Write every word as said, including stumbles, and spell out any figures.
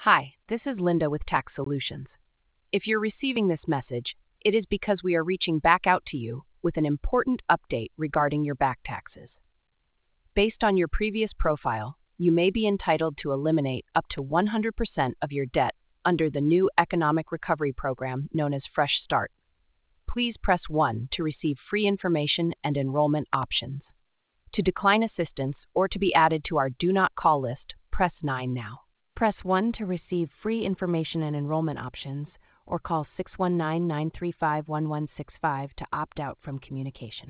Hi, this is Linda with Tax Solutions. If you're receiving this message, it is because we are reaching back out to you with an important update regarding your back taxes. Based on your previous profile, you may be entitled to eliminate up to one hundred percent of your debt under the new economic recovery program known as Fresh Start. Please press one to receive free information and enrollment options. To decline assistance or to be added to our Do Not Call list, press nine now. Press one to receive free information and enrollment options, or call six one nine, nine three five, one one six five to opt out from communication.